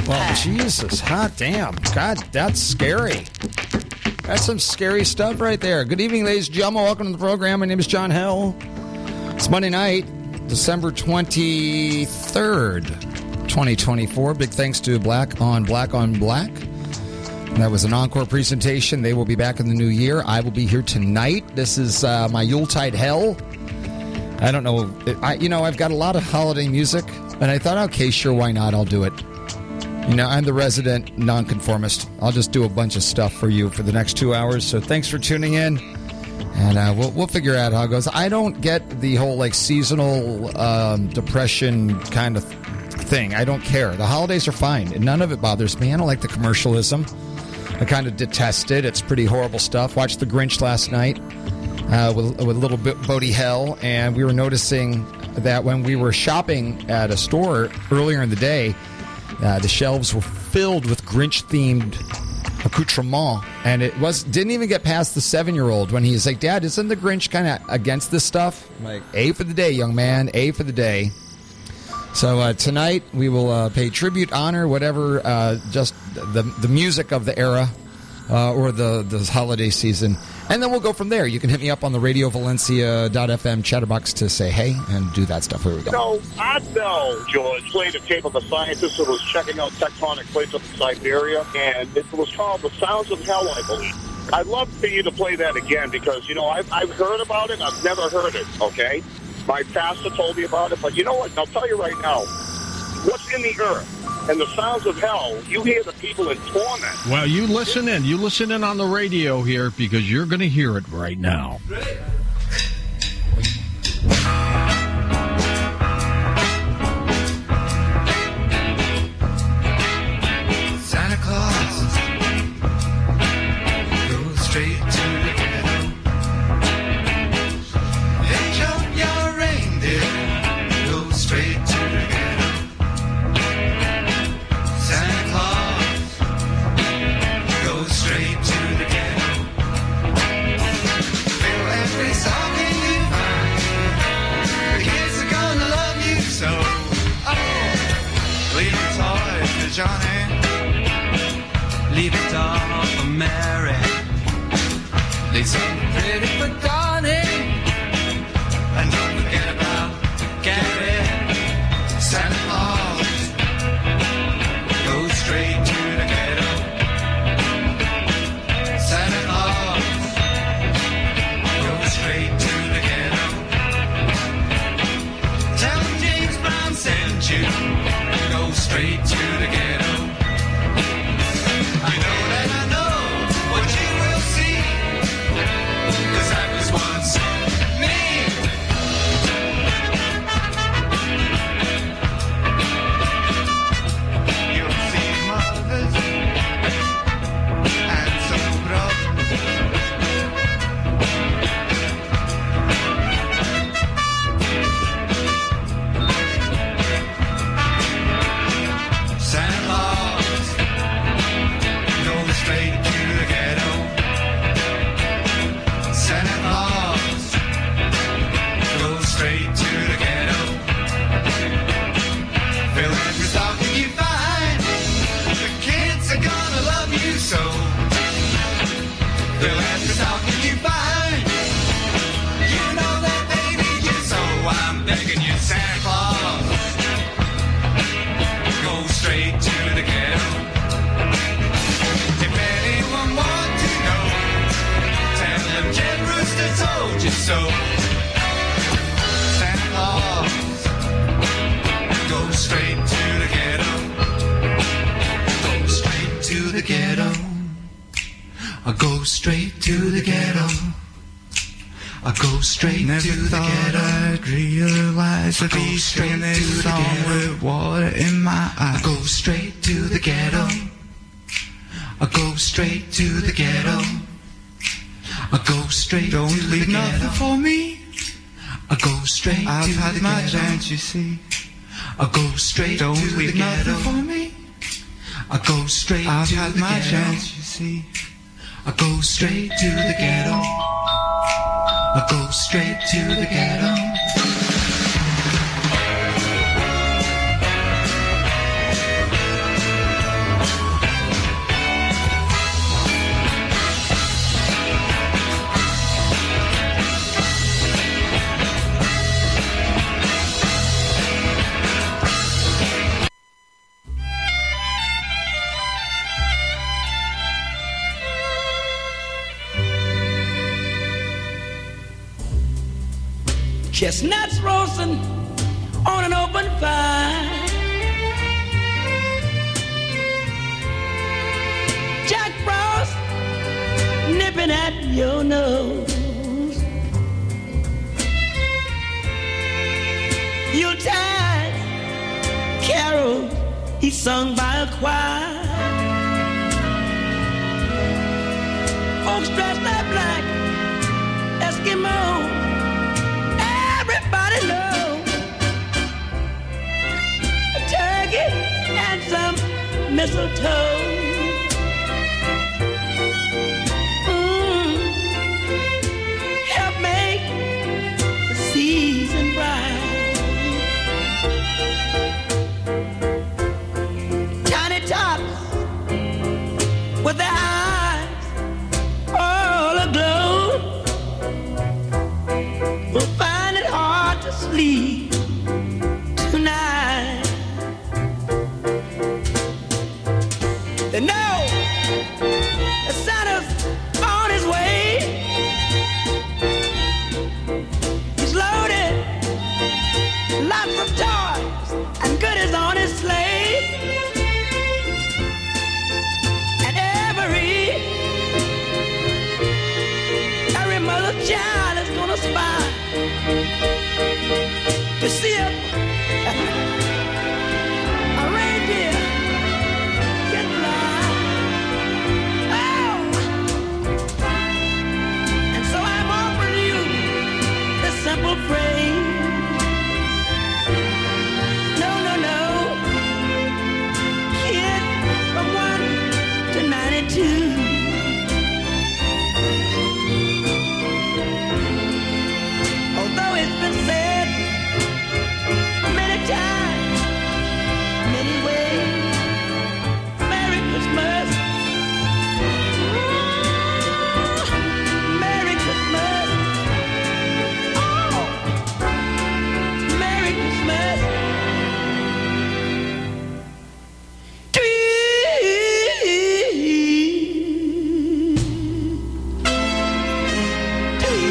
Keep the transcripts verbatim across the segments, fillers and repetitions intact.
Well, Jesus, hot damn. God, that's scary. That's some scary stuff right there. Good evening, ladies and gentlemen. Welcome to the program. My name is John Hell. It's Monday night, December twenty-third, twenty twenty-four. Big thanks to Black on Black on Black. That was an encore presentation. They will be back in the new year. I will be here tonight. This is uh, my Yuletide Hell. I don't know. I, you know, I've got a lot of holiday music, and I thought, okay, sure, why not? I'll do it. You know, I'm the resident nonconformist. I'll just do a bunch of stuff for you for the next two hours. So thanks for tuning in, and uh, we'll we'll figure out how it goes. I don't get the whole like seasonal um, depression kind of thing. I don't care. The holidays are fine, and none of it bothers me. I don't like the commercialism. I kind of detest it. It's pretty horrible stuff. Watched The Grinch last night uh, with with little Bodie Hell, and we were noticing that when we were shopping at a store earlier in the day. Uh, the shelves were filled with Grinch-themed accoutrement, and it was didn't even get past the seven-year-old when he's like, Dad, isn't the Grinch kind of against this stuff? I'm like, A for the day, young man, A for the day. So uh, tonight we will uh, pay tribute, honor, whatever, uh, just the the music of the era uh, or the, the holiday season. And then we'll go from there. You can hit me up on the radio valencia dot f m chatterbox to say hey and do that stuff. Here we go. No, I know, George played a tape of a scientist who was checking out tectonic plates up in Siberia, and it was called The Sounds of Hell, I believe. I'd love for you to play that again because, you know, I've, I've heard about it. I've never heard it, okay? My pastor told me about it, but you know what? I'll tell you right now. What's in the earth? And the sounds of hell, you hear the people in torment. Well, you listen in. You listen in on the radio here because you're going to hear it right now. Santa Claus goes straight to the ghetto. Hitch up your reindeer, go straight to the ghetto. Santa Claus goes straight to the ghetto. Fill every stocking you find. The kids are gonna love you so. Oh, leave your toys for Johnny. Leave it all for Mary. Leave something pretty for Donnie. And don't forget about Gary. Santa Claus goes straight to the ghetto. Santa Claus goes straight to the ghetto. Tell him James Brown sent you. Go straight to the ghetto. I know that I know what you will see, 'cause that was once me. You'll see mothers and some brothers. Santa Claus goes straight to the ghetto. Santa Claus goes straight to the ghetto. Fill every stocking you find. The kids are gonna love you so. Fill every stocking you find. You know that, baby, you're so. I'm begging you, Santa Claus, go straight to the ghetto. If anyone wants to know, tell them Jed Rooster told you so. Santa Claus, go straight to the ghetto. Go straight to the ghetto. I go straight to the ghetto. I go straight Never to the ghetto. I'd realize I'd be singing this song with water in my eyes. I go straight to the ghetto. I go straight to the ghetto. I go straight Don't to leave the nothing ghetto. For me. I go straight I've to had the my ghetto. Chance, you see. I go straight Don't to leave the ghetto. Nothing for me. I go straight I've to had the my ghetto. Chance, you see. I go straight to the ghetto. I go straight to the ghetto. chestnuts roasting on an open fire. Jack Frost nipping at your nose. Yuletide carol he sung by a choir. Folks dressed up like Eskimo. Everybody knows a turkey and some mistletoe. Mm, help make the season bright. Tiny tots with their eyes all aglow will find it hard to sleep tonight. They know that Santa's on his way. He's loaded lots of toys and goodies on his sleigh. And every, every mother child is gonna spy to see if a reindeer can fly. Oh! And so I'm offering you this simple phrase. No, no, no. Kid from one to ninety-two. Although it's been said many times, many ways, Merry Christmas. Ooh, Merry Christmas. Oh, Merry Christmas. To you. To you.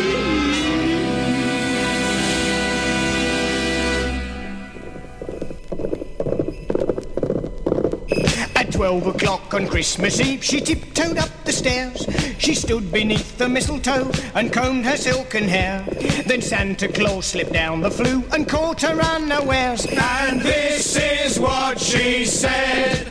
At twelve o'clock on Christmas Eve, she tiptoed up the stairs. She stood beneath the mistletoe and combed her silken hair. Then Santa Claus slipped down the flue and caught her unawares. And this is what she said.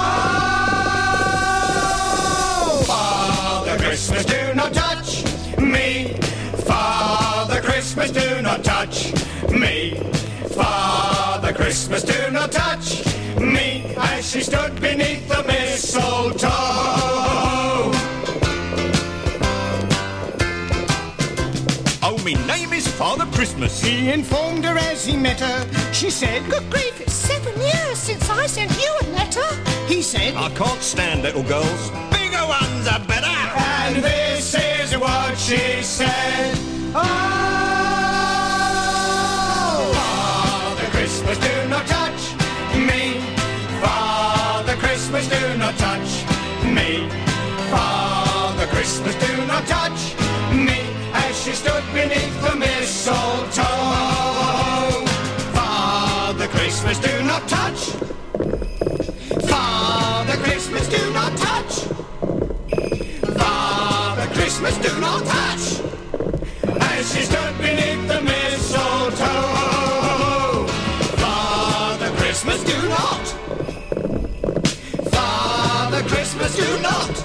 Oh, Father Christmas, do not touch me. Father Christmas, do not touch me. Father Christmas, do not touch me. As she stood beneath the mistletoe. Oh, me name is Father Christmas. He informed her as he met her. She said, Good grief, it's seven years since I sent you a letter. he said, I can't stand little girls. Bigger ones are better. and this is what she said. Oh, Father Christmas, do not touch me. Father Christmas, do not touch me. Father Christmas, do not touch me. As she stood beneath the mistletoe. Father Christmas, do not touch. Father Christmas, do not touch. Father Christmas, do not touch. As she stood beneath the mistletoe. Father Christmas, do not. Father Christmas, do not.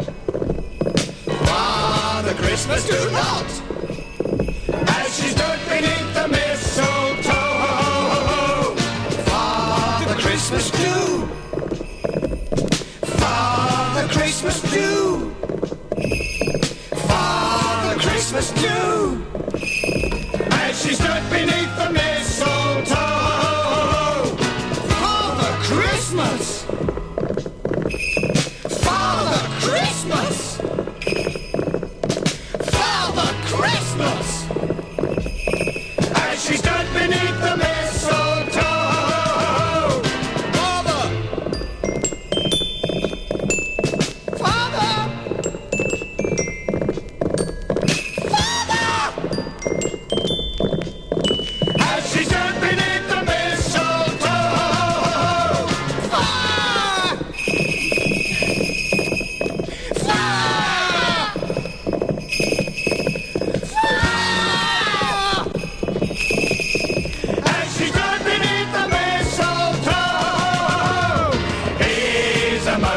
Father Christmas, do not. As she stood beneath the mistletoe. Father Christmas, do. Father Christmas, do. Father Christmas, do. As she stood beneath the mistletoe. Father Christmas. Father Christmas. Father Christmas. As she stood beneath the mistletoe. Father. Father. Father.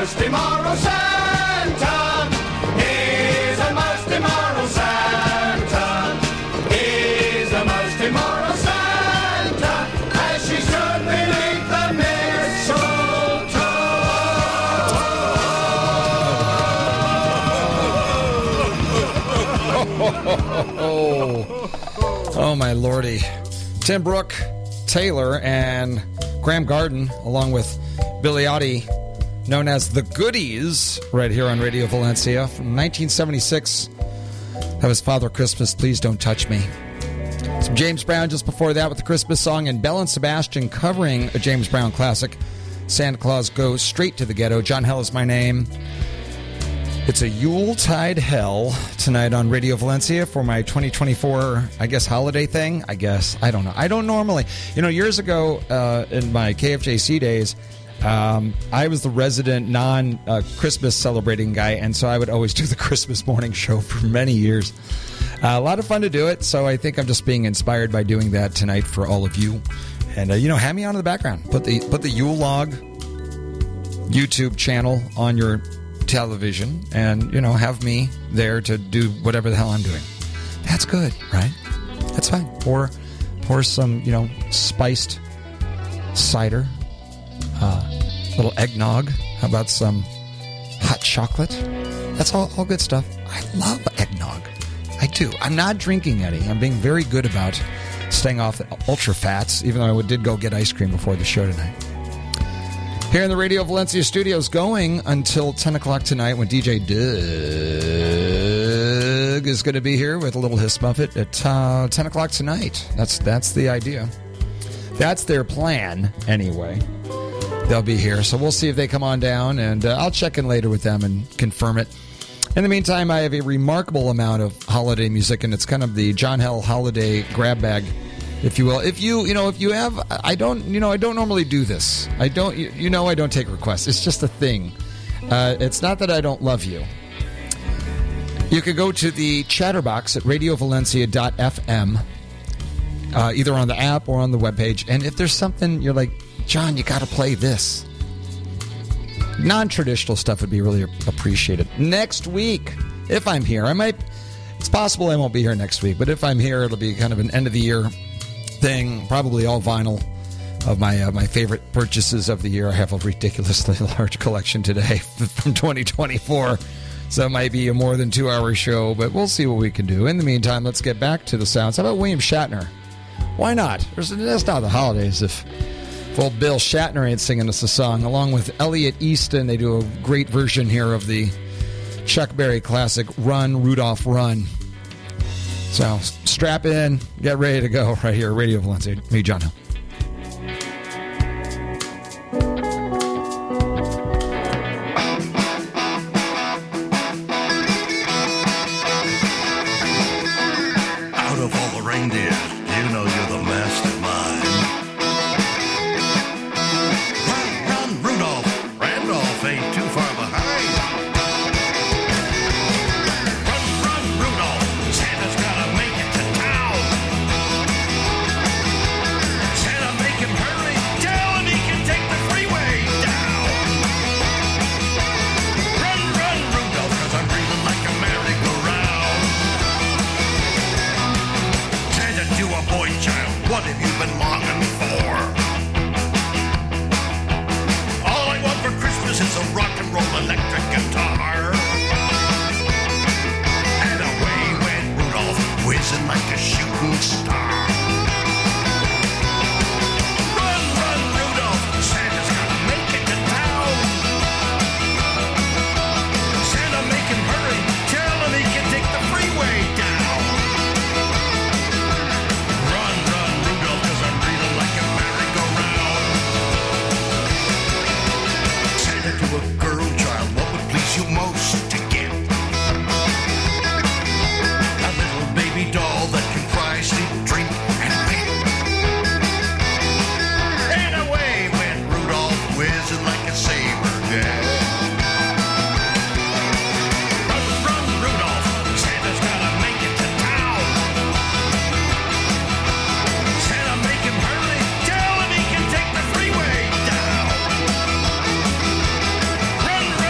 most immoral Santa. He's a most immoral Santa. He's a most immoral Santa. As she stood beneath the mistletoe. Oh, oh, my lordy. Tim Brooke Taylor and Graham Garden, along with Billy Oddie, known as The Goodies, right here on Radio Valencia from nineteen seventy-six. That was Father Christmas, Please Don't Touch Me. Some James Brown just before that with the Christmas song, and Bell and Sebastian covering a James Brown classic, Santa Claus Goes Straight to the Ghetto. John Hell is my name. It's a Yuletide Hell tonight on Radio Valencia for my twenty twenty-four, I guess, holiday thing. I guess. I don't know. I don't normally. You know, years ago uh, in my K F J C days, um, I was the resident non-Christmas uh, celebrating guy, and so I would always do the Christmas morning show for many years. Uh, a lot of fun to do it, so I think I'm just being inspired by doing that tonight for all of you. And, uh, you know, have me on in the background. Put the, put the Yule Log YouTube channel on your television and, you know, have me there to do whatever the hell I'm doing. That's good, right? That's fine. Pour, pour some, you know, spiced cider, uh, little eggnog. How about some hot chocolate? That's all, all good stuff. I love eggnog. I do. I'm not drinking any. I'm being very good about staying off the ultra fats, even though I did go get ice cream before the show tonight. Here in the Radio Valencia studios, going until ten o'clock tonight when D J Doug is going to be here with a little Hiss Muffet at uh, ten o'clock tonight. That's that's the idea. That's their plan, anyway. They'll be here, so we'll see if they come on down, and uh, I'll check in later with them and confirm it. In the meantime, I have a remarkable amount of holiday music, and it's kind of the John Hell holiday grab bag, if you will. If you, you know, if you have, I don't, you know, I don't normally do this. I don't, you, you know, I don't take requests. It's just a thing. Uh, it's not that I don't love you. You can go to the chatterbox at radio valencia dot f m, uh, either on the app or on the webpage. And if there's something you're like, John, you got to play this. Non-traditional stuff would be really appreciated. Next week, if I'm here, I might, it's possible I won't be here next week, but if I'm here, it'll be kind of an end-of-the-year thing, probably all vinyl of my uh, my favorite purchases of the year. I have a ridiculously large collection today from twenty twenty-four, so it might be a more than two-hour show, but we'll see what we can do. In the meantime, let's get back to the sounds. How about William Shatner? Why not? There's, that's not the holidays if, if old Bill Shatner ain't singing us a song. Along with Elliot Easton, they do a great version here of the Chuck Berry classic, Run, Rudolph, Run. So strap in, get ready to go right here, Radio Valencia. Me, John Hill. Out of all the reindeer, you know you're the mastermind. Run, run, Rudolph. Randolph ain't too far behind. Run, run, Rudolph. Santa's gotta make it to town. Santa, make him hurry. Tell him he can take the freeway down. Run, run, Rudolph, 'cause I'm breathing like a merry-go-round. Santa, to a boy child, what have you been longing for? All I want for Christmas is a rock and roll electric guitar. And away went Rudolph, whizzing like a shooting star. Run, run, Rudolph, Santa's gotta make it to town. Santa, make him hurry, tell him he can take the freeway down. Run, run, Rudolph, 'cause I'm breathing like a merry-go-round. Santa, to a girl child, what would please you most to get? A little baby doll that can cry, sleep, drink, and pet. And away went Rudolph, whizzing like a saber jet. Run, run, Rudolph, Santa's gotta make it to town. Santa, make him hurry, tell him he can take the freeway down. Run, run,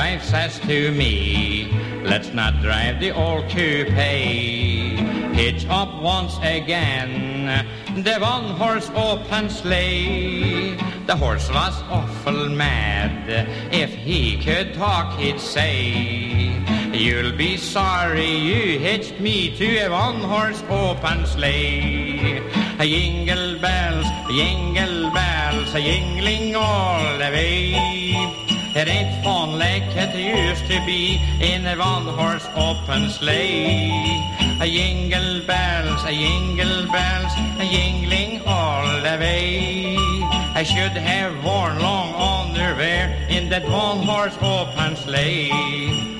wife says to me, let's not drive the old coupe. Hitch up once again, the one-horse open sleigh. The horse was awful mad. If he could talk, he'd say, you'll be sorry you hitched me to a one-horse open sleigh. A jingle bells, jingle bells, a jingling all the way. It ain't fun like it used to be in a one-horse open sleigh. A jingle bells, a jingle bells, a jingling all the way. I should have worn long underwear in that one-horse open sleigh.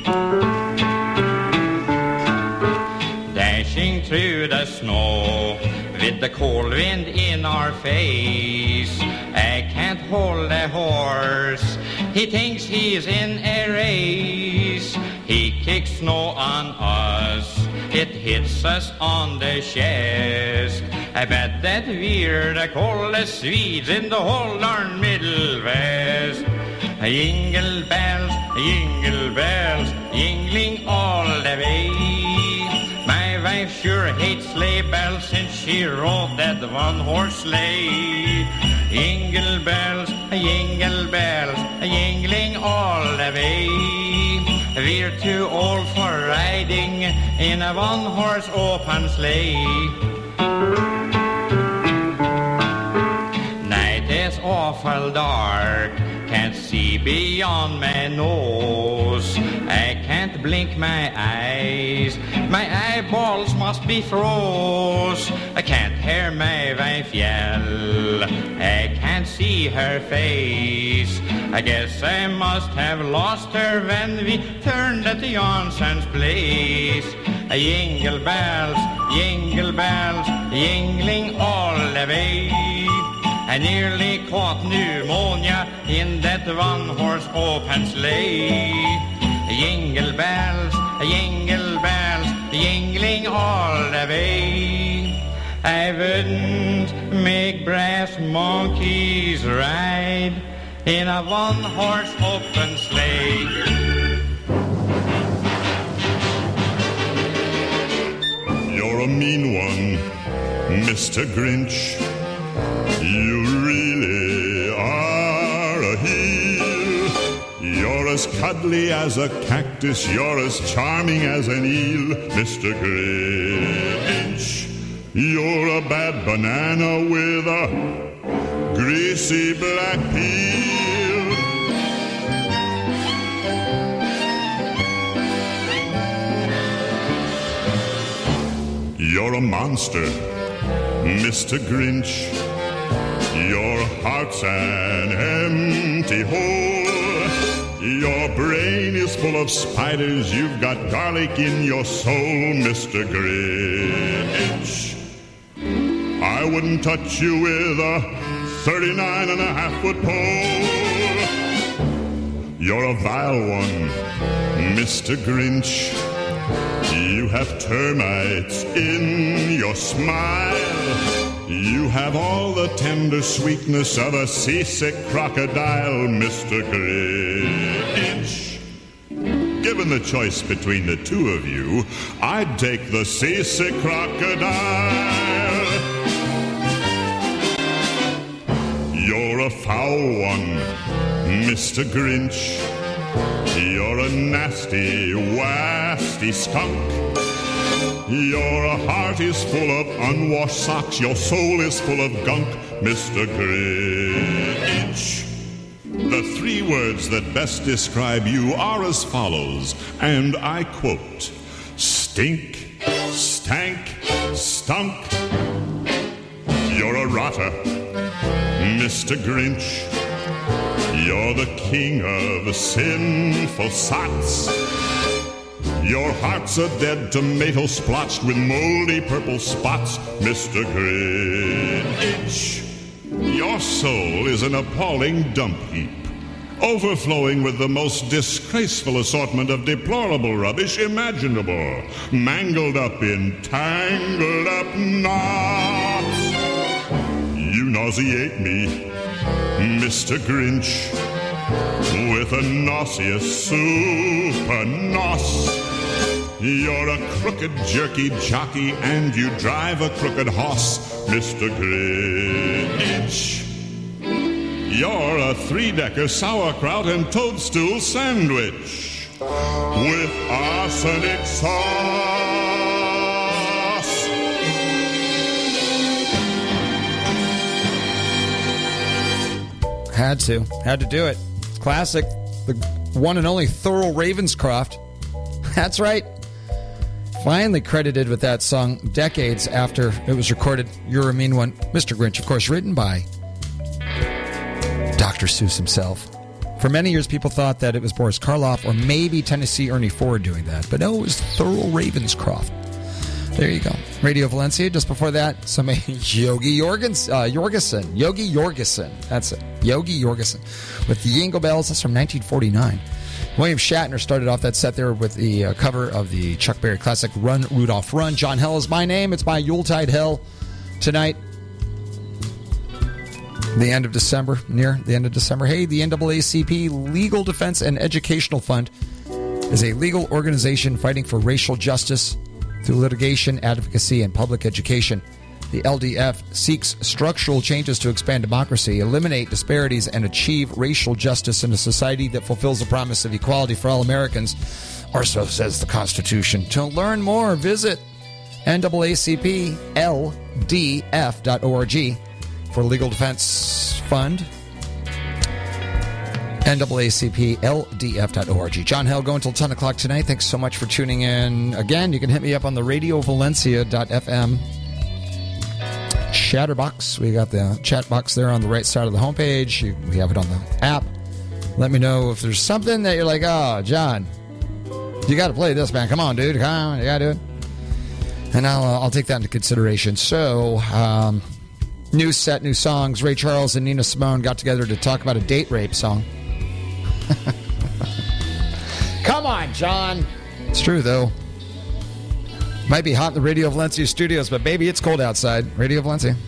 Dashing through the snow with the cold wind in our face, I can't hold a horse. He thinks he's in a race. He kicks snow on us. It hits us on the chest. I bet that we're the coldest Swedes in the whole darn Middle West. Jingle bells, jingle bells, jingling all the way. My wife sure hates sleigh bells since she rode that one-horse sleigh. Jingle bells, jingle bells, jingling all the way. We're too old for riding in a one-horse open sleigh. Night is awful dark, can't see beyond my nose. I can't blink my eyes, my eyeballs must be froze. I can't hear my wife yell, I can't see her face. I guess I must have lost her when we turned at the Janssen's place. Jingle bells, jingle bells, jingling all the way. I nearly caught pneumonia in that one-horse open sleigh. Jingle bells, jingle bells, jingling all the way. I wouldn't make brass monkeys ride in a one-horse open sleigh. You're a mean one, Mister Grinch. You really are a heel. You're as cuddly as a cactus. You're as charming as an eel, Mister Grinch. You're a bad banana with a greasy black peel. You're a monster, Mister Grinch. Your heart's an empty hole. Your brain is full of spiders. You've got garlic in your soul, Mister Grinch. I wouldn't touch you with a thirty-nine and a half foot pole. You're a vile one, Mister Grinch. You have termites in your smile. You have all the tender sweetness of a seasick crocodile, Mister Grinch. Given the choice between the two of you, I'd take the seasick crocodile. You're a foul one, Mister Grinch. You're a nasty, wasty skunk. Your heart is full of unwashed socks. Your soul is full of gunk, Mister Grinch. The three words that best describe you are as follows, and I quote: stink, stank, stunk. You're a rotter, Mister Grinch. You're the king of sinful sots. Your heart's a dead tomato splotched with moldy purple spots, Mister Grinch. Your soul is an appalling dump heap, overflowing with the most disgraceful assortment of deplorable rubbish imaginable, mangled up in tangled up knots. You nauseate me, Mister Grinch. with a nauseous super nos. You're a crooked jerky jockey and you drive a crooked hoss, Mister Grinch. You're a three-decker sauerkraut and toadstool sandwich with arsenic sauce. Had to. Had to do it. Classic. The one and only Thurl Ravenscroft. That's right. Finally credited with that song decades after it was recorded. You're a Mean One. Mister Grinch, of course, written by Doctor Seuss himself. For many years, people thought that it was Boris Karloff or maybe Tennessee Ernie Ford doing that. But no, it was Thurl Ravenscroft. There you go. Radio Valencia. Just before that, some Yogi Jorgens, uh, Jorgensen. Yogi Jorgensen. That's it. Yogi Jorgensen. With the Jingle Bells. That's from nineteen forty-nine. William Shatner started off that set there with the uh, cover of the Chuck Berry classic Run, Rudolph, Run. John Hell is my name. It's my Yuletide Hell tonight. The end of December, near the end of December. Hey, the N double A C P Legal Defense and Educational Fund is a legal organization fighting for racial justice through litigation, advocacy, and public education. The L D F seeks structural changes to expand democracy, eliminate disparities, and achieve racial justice in a society that fulfills the promise of equality for all Americans, or so says the Constitution. To learn more, visit N double A C P L D F dot org for Legal Defense Fund. N double A C P L D F dot org. John Hell going until ten o'clock tonight. Thanks so much for tuning in. Again, you can hit me up on the radio valencia dot f m chatterbox. We got the chat box there on the right side of the homepage. You, we have it on the app. Let me know if there's something that you're like, oh, John, you got to play this, man. Come on, dude. Come on. You got to do it. And I'll, uh, I'll take that into consideration. So, um, new set, new songs. Ray Charles and Nina Simone got together to talk about a date rape song. Come on, John. It's true, though. Might be hot in the Radio Valencia studios, but baby, it's cold outside. Radio Valencia.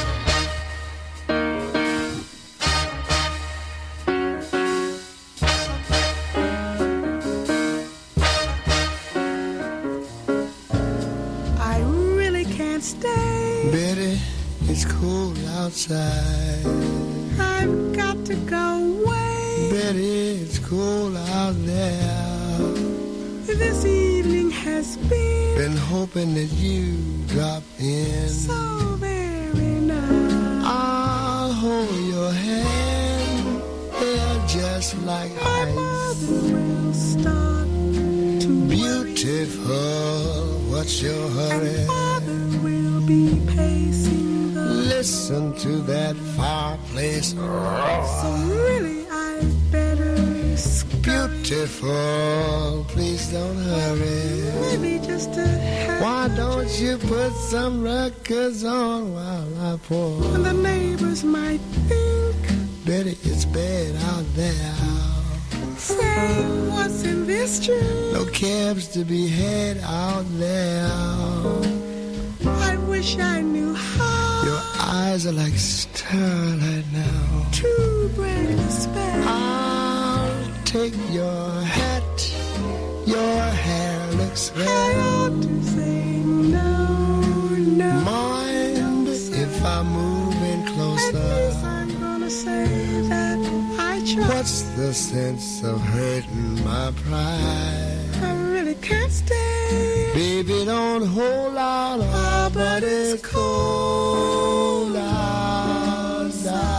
I really can't stay. Betty, it's cold outside. I've got to go away. Betty, it's cold out there. This evening has been Been hoping that you drop in. so very nice. I'll hold your hand. They're just like My ice. mother will start to Beautiful, what's your hurry? and father will be pacing the Listen to that fireplace. So really I'd better scurry. Beautiful, please don't hurry. Maybe just to have Why don't you put some records on while I pour? and the neighbors might think, Betty, it's bad out there. say, what's in this dream? No cabs to be had out there. I wish I knew how Your eyes are like starlight now. to break the spell. I'll take your hat. Your hair looks I red. ought to say no, no. Mind if I move in At least closer? I'm gonna say that I tried. What's the sense of hurting my pride? I really can't stay. Baby, don't hold out, Oh, but it's cold outside.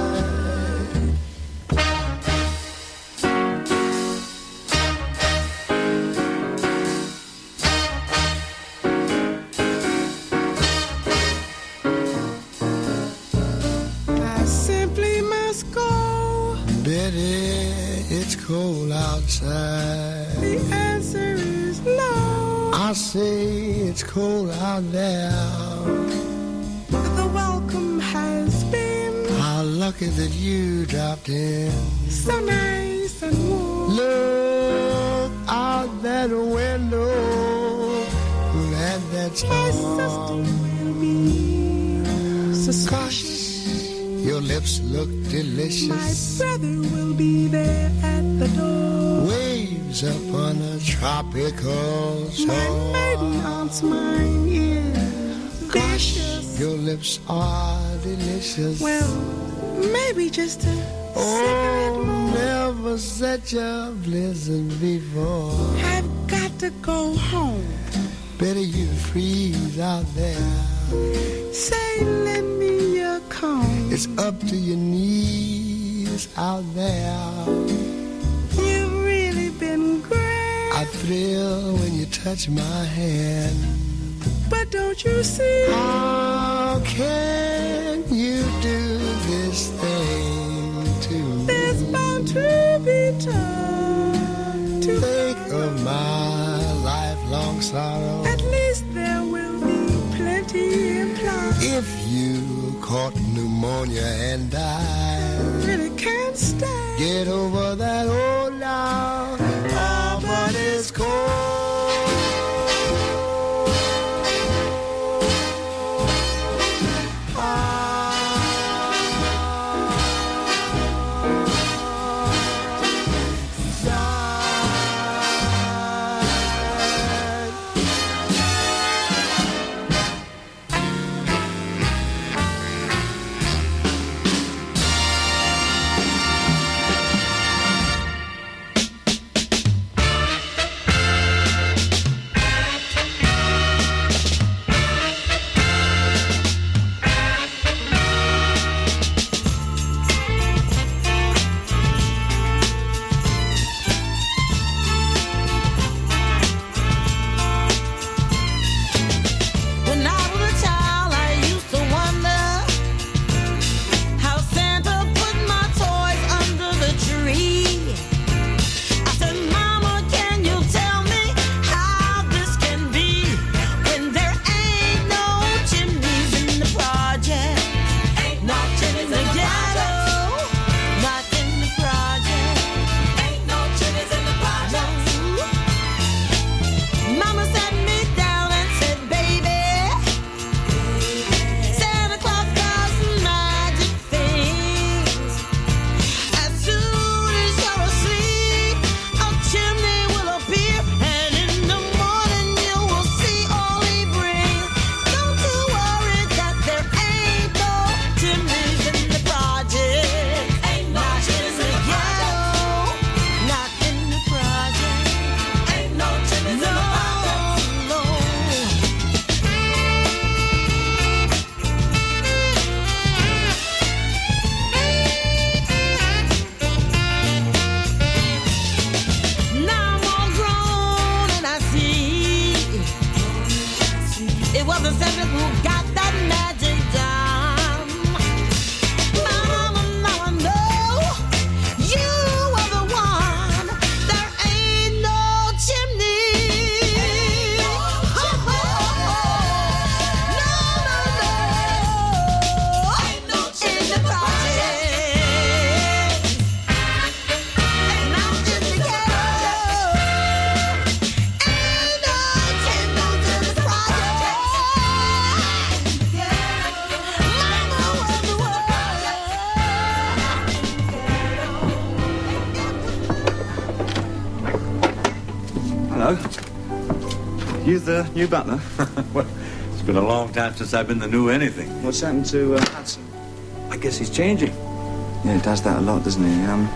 I simply must go. Betty, it's cold outside. The answer is no. I say it's cold out there. The welcome has been How lucky that you dropped in. so nice and warm. Look out that window at that My sister storm. will be suspicious. Gosh, your Your lips look delicious. My brother will be there at the door. Waves upon a tropical shore. My maiden aunt's mine is vicious. Your lips are delicious. Well, maybe just a oh, cigarette more. Never such a blizzard before. I've got to go home. Better you freeze out there. Say, lend me your comb. It's up to your knees out there. You've really been great. I thrill when you touch my hand. But don't you see? How can you do this thing to me? There's bound to be time to think of my lifelong sorrow. At least there will be plenty implied. If you caught pneumonia and died, really can't stay. Get over that old now. Oh, but it's cold. You the new butler? Well, it's been a long time since I've been the new anything. What's happened to uh, Hudson? I guess he's changing. Yeah, he does that a lot, doesn't he? Um,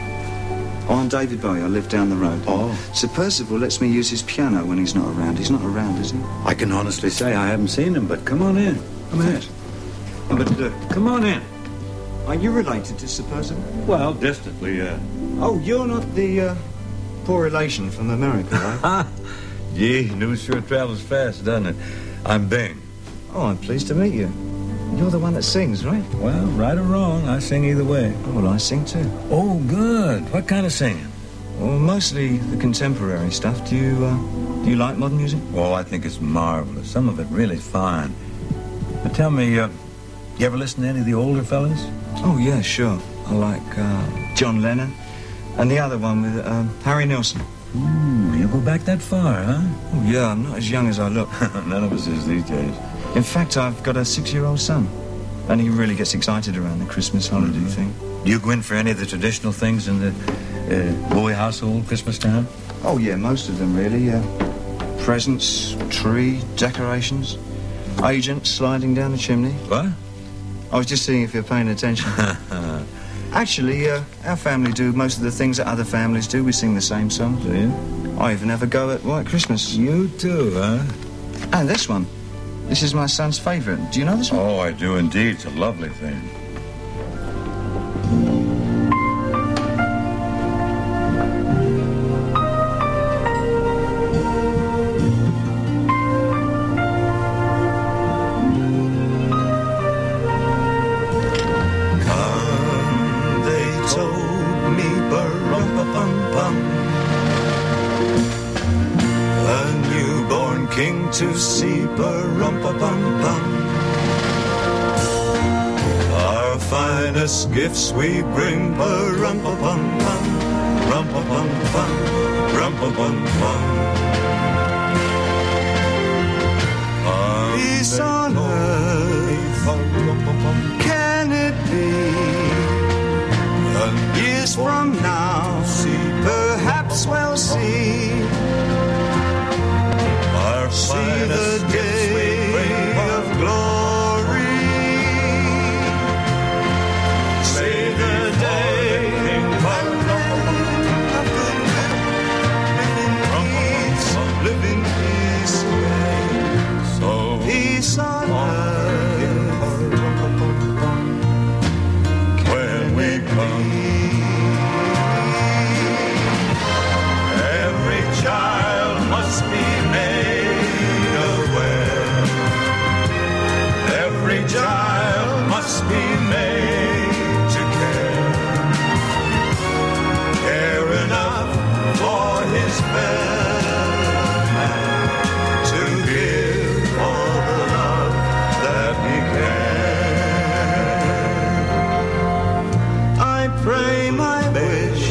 oh, I'm David Bowie. I live down the road. Oh. Sir Percival lets me use his piano when he's not around. He's not around, is he? I can honestly say I haven't seen him, but come on in. Come in. But, uh, Come on in. are you related to Sir Percival? Well, distantly, yeah. Oh, you're not the uh, poor relation from America, right? Gee, news sure travels fast, doesn't it? I'm Bing. Oh, I'm pleased to meet you. You're the one that sings, right? Well, right or wrong, I sing either way. Oh, well, I sing too. Oh, good. What kind of singing? Well, mostly the contemporary stuff. Do you, uh, do you like modern music? Oh, I think it's marvelous. Some of it really fine. But tell me, uh, you ever listen to any of the older fellas? Oh, yeah, sure. I like uh, John Lennon and the other one with uh, Harry Nilsson. Ooh, you go back that far, huh? Oh, yeah, I'm not as young as I look. None of us is these days. In fact, I've got a six-year-old son. And he really gets excited around the Christmas holiday Mm-hmm. thing. Do you go in for any of the traditional things in the uh, Bowie household Christmas time? Oh, yeah, most of them, really. Uh, presents, tree, decorations, agents sliding down the chimney. What? I was just seeing if you're paying attention. Actually, uh, our family do most of the things that other families do. We sing the same songs. Do you? I even have a go at White Christmas. You too, huh? And this one. This is my son's favourite. Do you know this one? Oh, I do indeed. It's a lovely thing. Come, they told me, ba-rum-pa-pum-pum, a newborn king to see, ba-rum-pa-pum-pum. Our finest gifts we bring, ba-rum-pa-pum-pum, rum-pa-pum-pum, rum-pa-pum-pum. Peace on earth, can it be? And years from now, perhaps we'll see. Our see the day of glory. See the day of live in peace, so peace on earth when we come. Every child must be made aware. Every child must be made to care. Care enough for his fellow man to give all the love that he can. I pray my wish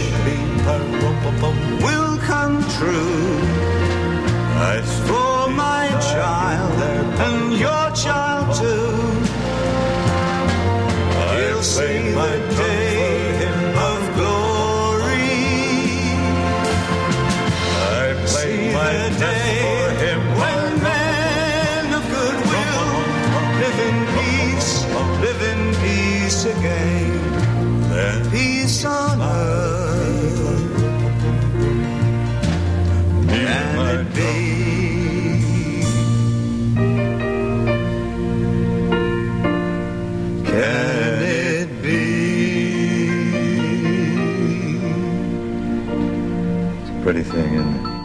will come true. As for my child and your child too, he'll see the day of glory. I play my day for him when men of goodwill live in peace, live in peace again. Then peace on earth. Can it be? Can it be? It's a pretty thing, isn't it?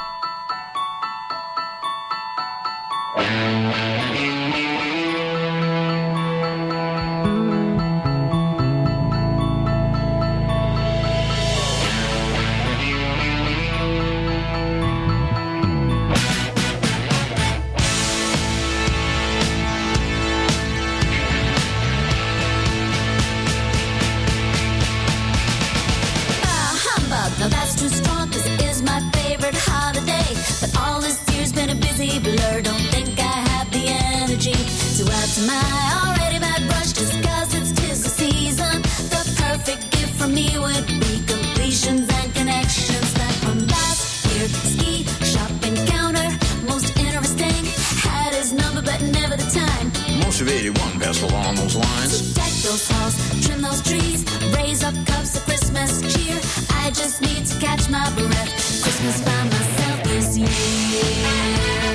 Ah, humbug, now that's too strong, 'cause it is my favorite holiday. But all this year's been a busy blur, don't think I have the energy to add to my already bad brush, just 'cause it's tis the season. The perfect gift for me would be completions and connections back from last year. Ski shop encounter, most interesting. Had his number, but never the time. Most of eighty-one best along those lines. Deck those halls, trim those trees, raise up cups of Christmas cheer. I just need to catch my breath. Christmas by myself this year.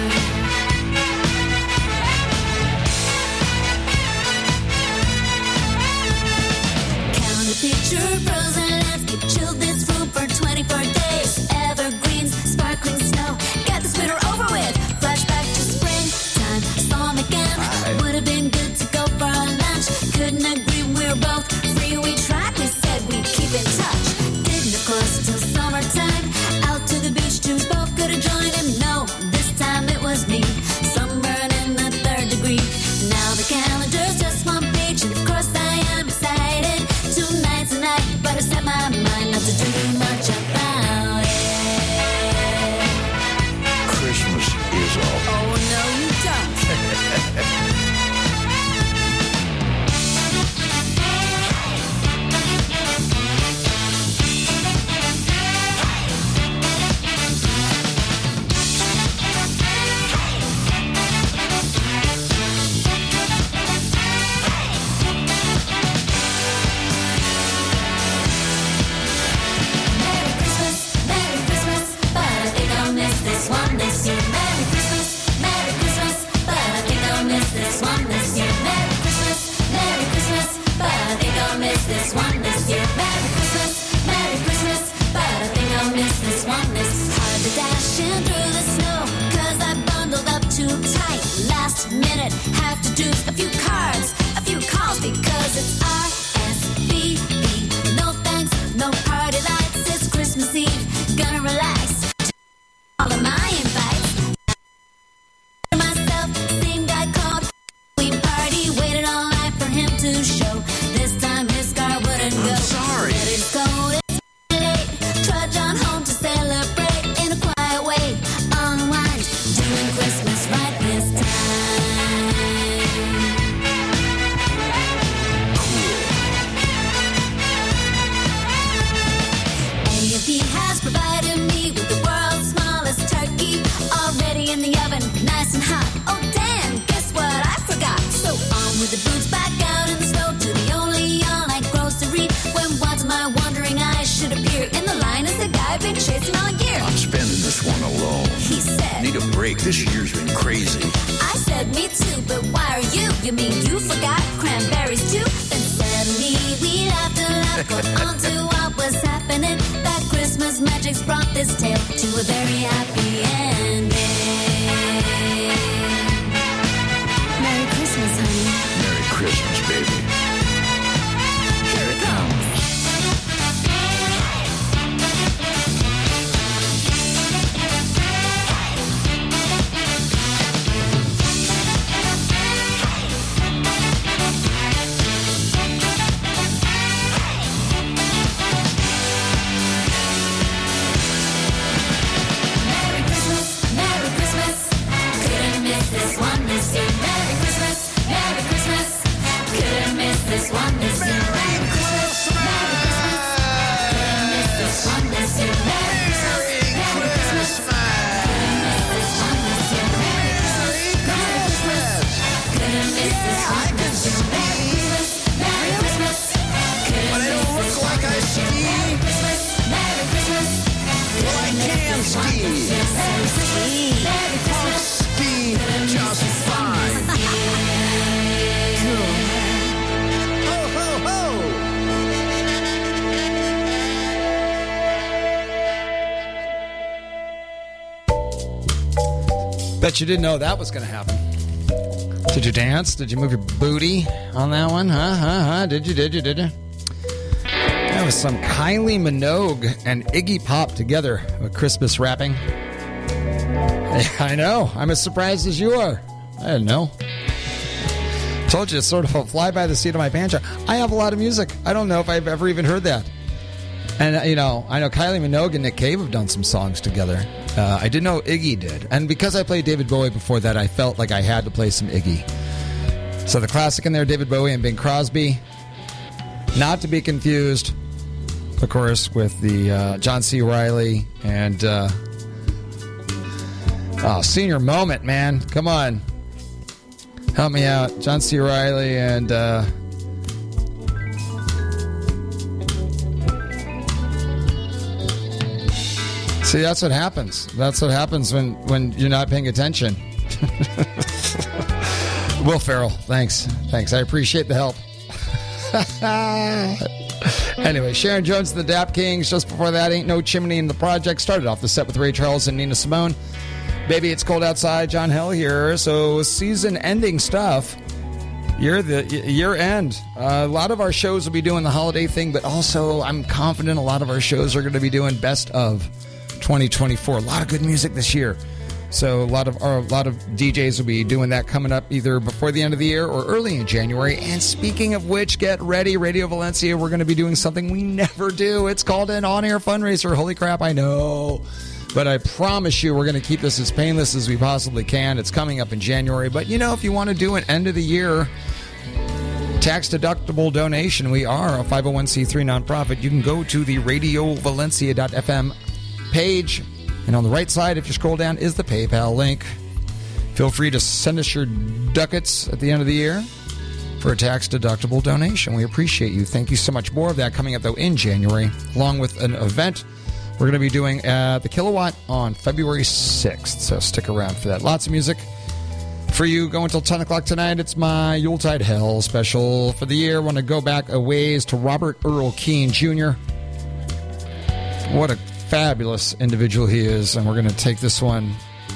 Count a picture, frozen landscape, chill this room for twenty-four days. Evergreens, sparkling snow, get this winter over with. Flashback to springtime, storm again. Would have been good to go for a lunch. Couldn't agree, we're both free. We tried, we said we'd keep in touch. Didn't of course till summertime. Out to the beach, two both could have joined him. No, this time it was me. Sunburn in the third degree. Now the calendar's just one page, and of course I am excited. Two nights a night, but a this year. Merry Christmas, Merry Christmas, but I think I'll miss this one. It's hard to dash in through the snow, cause I bundled up too tight. Last minute, have to do a few cards, a few calls, because it's R S V P. No thanks, no party lights, it's Christmas Eve. Gonna relax, all of my invites. Myself, same guy called, we party, waited all night for him to show. This time his car wouldn't go. I'm sorry. Let it go, it's late. Trudge on home to celebrate in a quiet way. Unwind, doing Christmas right this time. A and P has provided me with the world's smallest turkey, already in the oven, nice and hot. Oh damn, guess what I forgot? So on with the boots, back out in the snow to the only all-night grocery. When once my wandering eyes should appear in the line as the guy been chasing all year. I'm spending this one alone. He said, Need a break. This year's been crazy. I said, me too, but why are you? You mean you forgot cranberries too? Then suddenly we laughed and laughed, got on to what was happening. That Christmas magic's brought this tale to a very happy ending. Merry Christmas, honey. Merry Christmas, baby. Here it comes. Merry Christmas, Merry Christmas. Couldn't miss this one this year. Merry Christmas, Merry Christmas. Couldn't miss this one this year. Merry Christmas, Merry Christmas. Couldn't miss this one this year. Merry Christmas, Merry Christmas. Couldn't miss this one this year. Merry Christmas, Merry Christmas. Couldn't miss this one this year. Merry Christmas, Merry Christmas. Couldn't miss this one this year. Merry Christmas, Merry Christmas. Well, I can ski. Merry Christmas. Ski just fine. Ho, ho, ho. Bet you didn't know that was going to happen. Did you dance? Did you move your booty on that one? Huh? Huh? Huh? Did you? Did you? Did you? That was some Kylie Minogue and Iggy Pop together with Christmas rapping. I know. I'm as surprised as you are. I didn't know. Told you it's sort of a fly by the seat of my pants. I have a lot of music. I don't know if I've ever even heard that. And, uh, you know, I know Kylie Minogue and Nick Cave have done some songs together. Uh, I didn't know Iggy did. And because I played David Bowie before that, I felt like I had to play some Iggy. So the classic in there, David Bowie and Bing Crosby. Not to be confused, of course, with the uh, John C. Reilly and... Uh, oh, senior moment, man. Come on. Help me out. John C. Reilly and... Uh, See, that's what happens. That's what happens when, when you're not paying attention. Will Ferrell, thanks. Thanks. I appreciate the help. Anyway, Sharon Jones and the Dap Kings. Just before that, Ain't No Chimney in the Project. Started off the set with Ray Charles and Nina Simone. Baby, It's Cold Outside. John Hill here. So season-ending stuff. Year the year end. Uh, a lot of our shows will be doing the holiday thing, but also I'm confident a lot of our shows are going to be doing best of twenty twenty-four. A lot of good music this year. So a lot of our, a lot of D Js will be doing that coming up either before the end of the year or early in January. And speaking of which, get ready, Radio Valencia. We're going to be doing something we never do. It's called an on-air fundraiser. Holy crap, I know. But I promise you, we're going to keep this as painless as we possibly can. It's coming up in January. But, you know, if you want to do an end-of-the-year tax-deductible donation, we are a five oh one c three nonprofit. You can go to the radio valencia dot f m page. And on the right side, if you scroll down, is the PayPal link. Feel free to send us your ducats at the end of the year for a tax-deductible donation. We appreciate you. Thank you so much. More of that coming up, though, in January, along with an event we're going to be doing at the Kilowatt on February sixth. So stick around for that. Lots of music For you, going until ten o'clock tonight, it's my Yuletide Hell special for the year. I want to go back a ways to Robert Earl Keen Junior What a fabulous individual he is. And we're going to take this one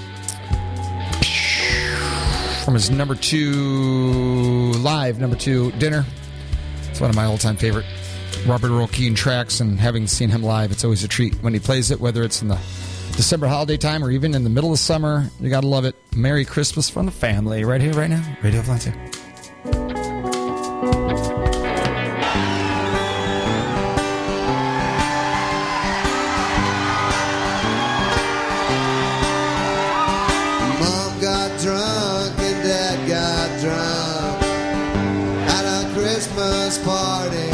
from his number two, live number two, Dinner. It's one of my all-time favorite Robert Earl Keen tracks, and having seen him live, it's always a treat when he plays it, whether it's in the December holiday time or even in the middle of summer. You gotta love it. Merry Christmas from the family, right here, right now. Radio Valencia. Mom got drunk and Dad got drunk at a Christmas party.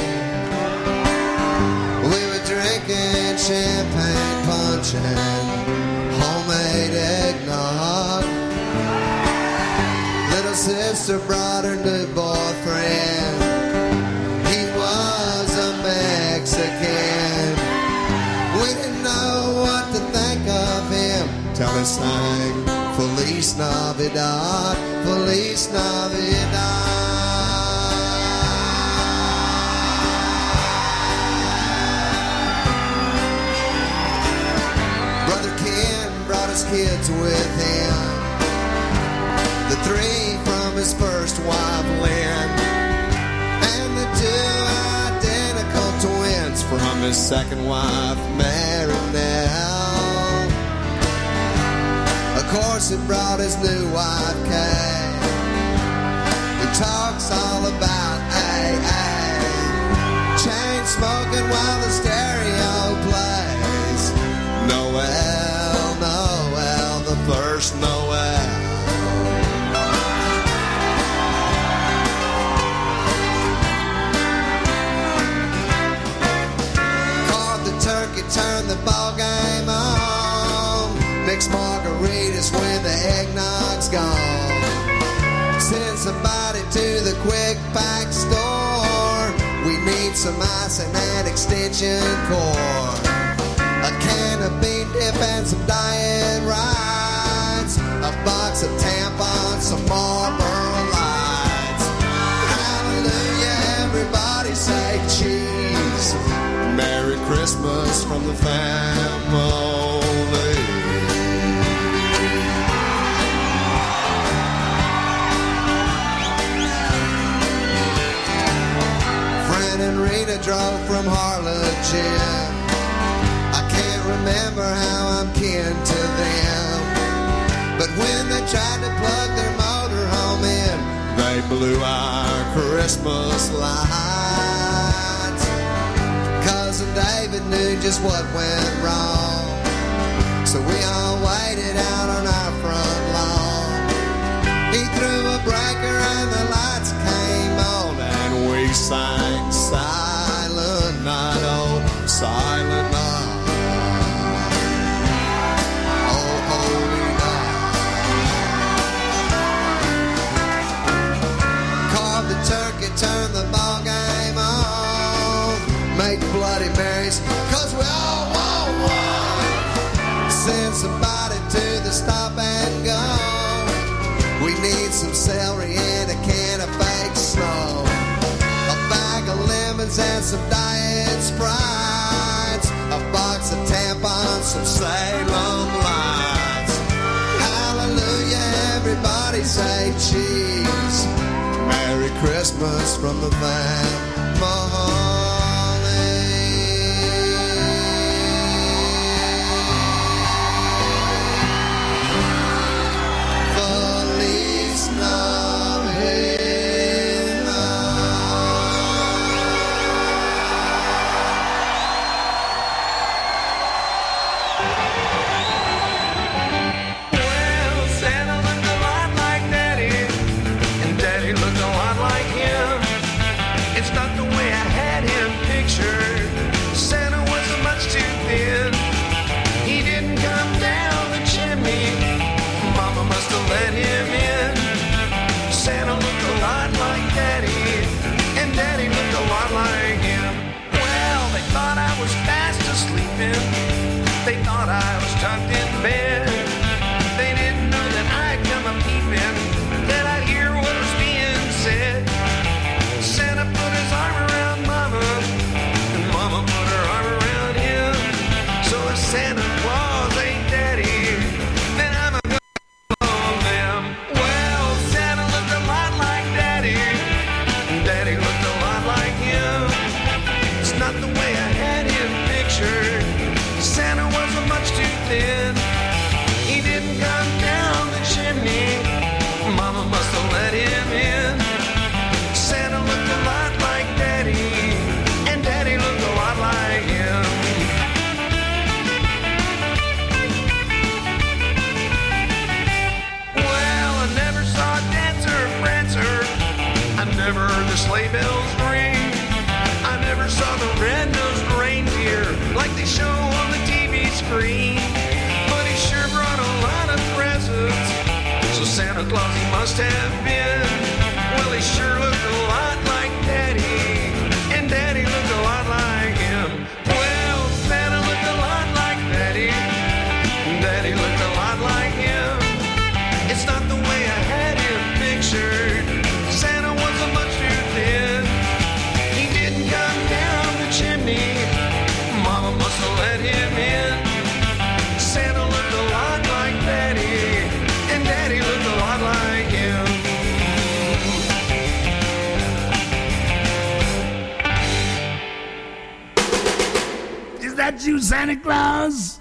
We were drinking champagne punch and homemade eggnog. Little sister brought her new boyfriend. He was a Mexican. We didn't know what to think of him till he sang Feliz Navidad, Feliz Navidad. His kids with him, the three from his first wife Lynn, and the two identical twins from his second wife Mary Nell. Of course he brought his new wife Kay, who talks all about A A, chain smoking while the stereo plays Noel, first Noel. Caught the turkey, turned the ball game on. Mixed margaritas when the eggnog's gone. Send somebody to the quick pack store. We need some ice and an extension cord. A can of bean dip and some diet rides. A box of tampons, some Marlboro Lights. Hallelujah, everybody say cheese. Merry Christmas from the family. Fran and Rita drove from Harlingen. I can't remember how I'm kin to them, but when they tried to plug their motorhome in, they blew our Christmas lights. Cousin David knew just what went wrong, so we all waited out on our front lawn. He threw a breaker and the lights came on, and we sang Silent Night, oh, Silent Night. Turn the ball game on, make Bloody Marys, cause we all want one. Send somebody to the stop and go. We need some celery and a can of fake snow, a bag of lemons and some diet Sprites, a box of tampons, some Salem Lights. Hallelujah, everybody say cheese. Merry Christmas from the family. Feliz Navidad. Well, Santa looked a lot like Daddy, and Daddy looked a lot like him. It's not the way I had him pictured. Santa was much too thin. He didn't come down the chimney. Mama must have let him in. Santa looked a lot like Daddy, and Daddy looked a lot like him. Well, they thought I was fast asleep in. They thought I was tucked in bed. They didn't know that I'd come a peeping must have been. Well, he sure looked a lot like Daddy, and Daddy looked a lot like him. Well, Santa looked a lot like Daddy, and Daddy looked a lot like him. It's not the way I had him pictured. Santa was a much too thin. He didn't come down the chimney. Mama must have let him in. Santa looked a lot like Daddy, and Daddy looked a lot like him. Is that you, Santa Claus?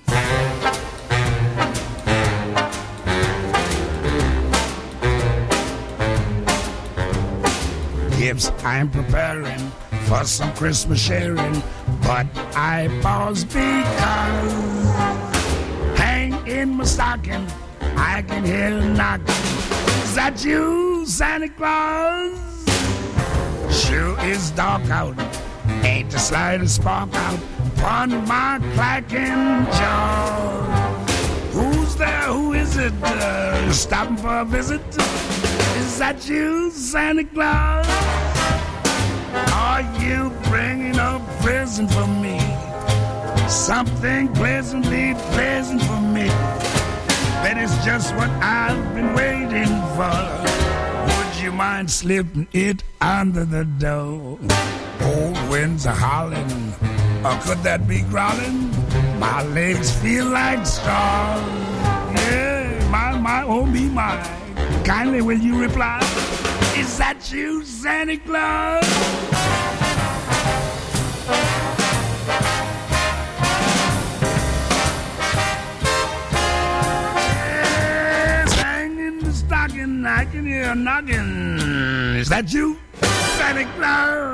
Yes, I'm preparing for some Christmas sharing, but I pause because hang in my stocking, I can hear a knocking. Is that you, Santa Claus? Sure is dark out, ain't the slightest spark out upon my clacking jaw. Who's there? Who is it? Uh, stopping for a visit? Is that you, Santa Claus? Are you bringing a present for me? Something pleasantly pleasant for me. That is just what I've been waiting for. Would you mind slipping it under the door? Old winds are howling, or could that be growling? My legs feel like straws. Yeah, my, my, oh me, my. Kindly will you reply? Is that you, Santa Claus? Yes, hang in the stocking, I can hear a knocking. Is that you, Santa Claus?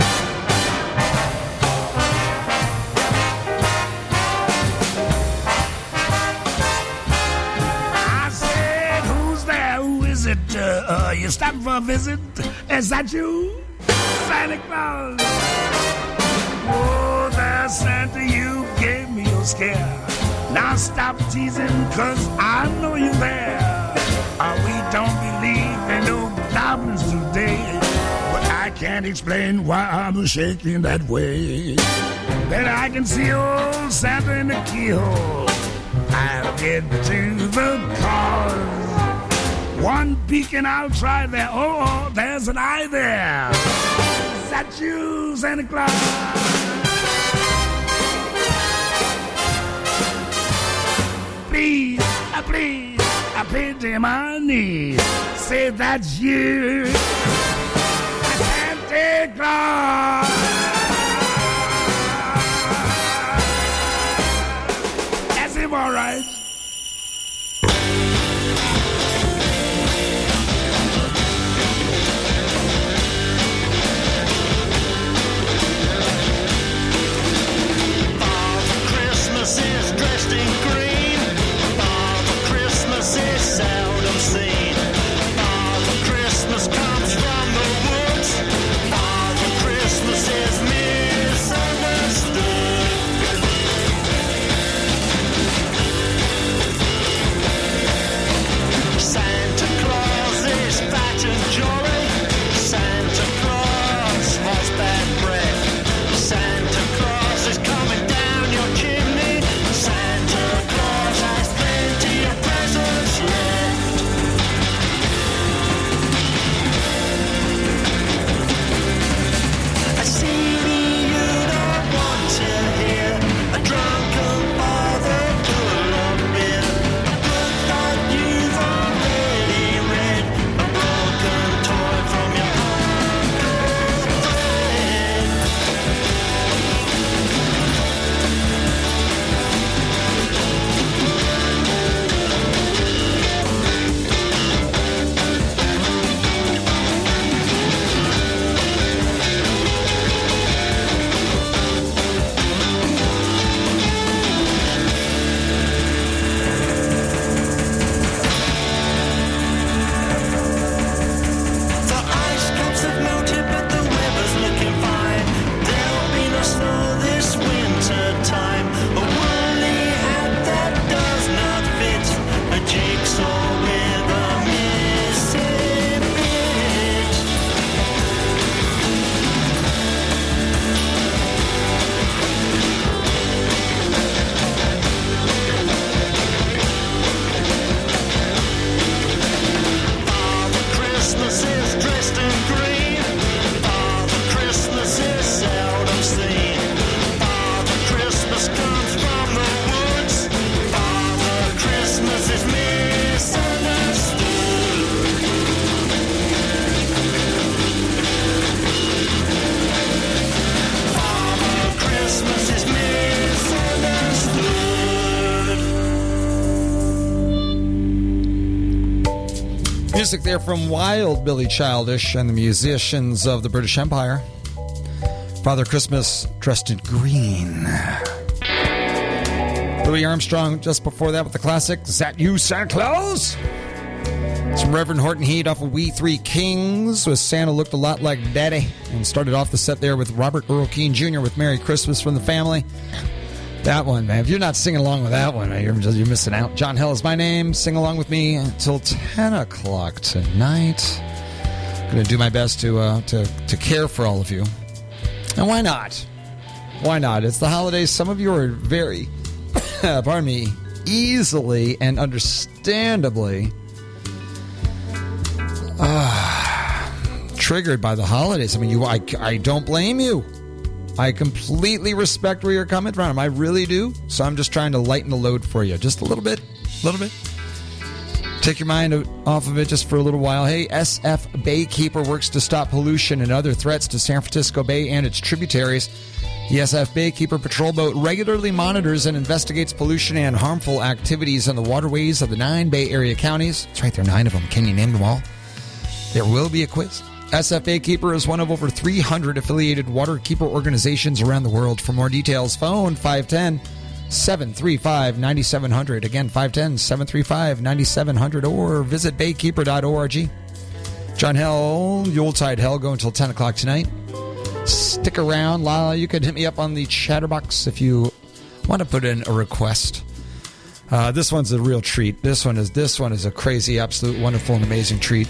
Uh, uh, you stopping for a visit? Is that you, Santa Claus? Oh, there, Santa, you gave me your scare. Now stop teasing, cause I know you're there. Uh, we don't believe in no goblins today, but I can't explain why I'm shaking that way. Then I can see old Santa in the keyhole. I'll get to the cause. One peek and I'll try there. Oh, oh, there's an eye there. Is that you, Santa Claus? Please, uh, please, I pity my knees. Say that's you, Santa Claus. That's him, all right. Is dressed in green. Father Christmas is seldom seen. Father Christmas comes from the woods. Father Christmas is Music there from Wild Billy Childish and the musicians of the British Empire. Father Christmas dressed in green. Louis Armstrong just before that with the classic, Is That You, Santa Claus? It's from Reverend Horton Heat off of We Three Kings with Santa Looked a Lot Like Daddy. And started off the set there with Robert Earl Keen Junior with Merry Christmas from the Family. That one, man. If you're not singing along with that one, you're, just, you're missing out. John Hell is my name. Sing along with me until ten o'clock tonight. Going to do my best to, uh, to to care for all of you. And why not? Why not? It's the holidays. Some of you are very, pardon me, easily and understandably uh, triggered by the holidays. I mean, you. I, I don't blame you. I completely respect where you're coming from. I really do. So I'm just trying to lighten the load for you. Just a little bit. A little bit. Take your mind off of it just for a little while. Hey, S F Baykeeper works to stop pollution and other threats to San Francisco Bay and its tributaries. The S F Baykeeper patrol boat regularly monitors and investigates pollution and harmful activities in the waterways of the nine Bay Area counties. That's right, there are nine of them. Can you name them all? There will be a quiz. S F Baykeeper is one of over three hundred affiliated waterkeeper organizations around the world. For more details, phone five one zero, seven three five, nine seven zero zero. Again, five one zero, seven three five, nine seven zero zero, or visit baykeeper dot org. John Hell, Yuletide Hell, go until ten o'clock tonight. Stick around. Lala, you can hit me up on the Chatterbox if you want to put in a request. Uh, this one's a real treat. This one is this one is a crazy, absolute, wonderful, and amazing treat.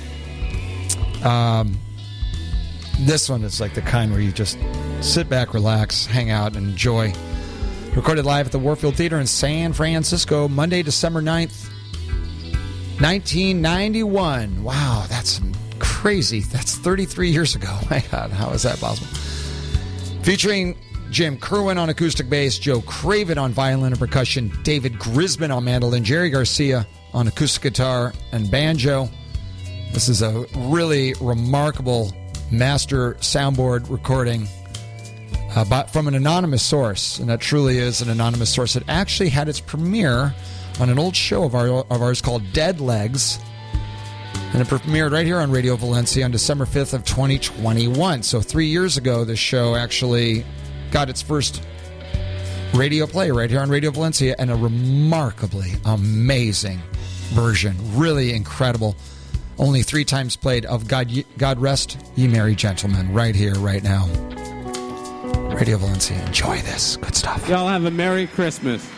Um... This one is like the kind where you just sit back, relax, hang out, and enjoy. Recorded live at the Warfield Theater in San Francisco, Monday, December ninth, nineteen ninety-one. Wow, that's crazy. That's thirty-three years ago. My God, how is that possible? Featuring Jim Kerwin on acoustic bass, Joe Craven on violin and percussion, David Grisman on mandolin, Jerry Garcia on acoustic guitar and banjo. This is a really remarkable master soundboard recording uh, but from an anonymous source, and that truly is an anonymous source. It actually had its premiere on an old show of, our, of ours called Dead Legs, and it premiered right here on Radio Valencia on December fifth of twenty twenty-one. So three years ago, this show actually got its first radio play right here on Radio Valencia, and a remarkably amazing version, really incredible. Only three times played of God, God Rest Ye Merry Gentlemen right here, right now. Radio Valencia, enjoy this. Good stuff. Y'all have a Merry Christmas.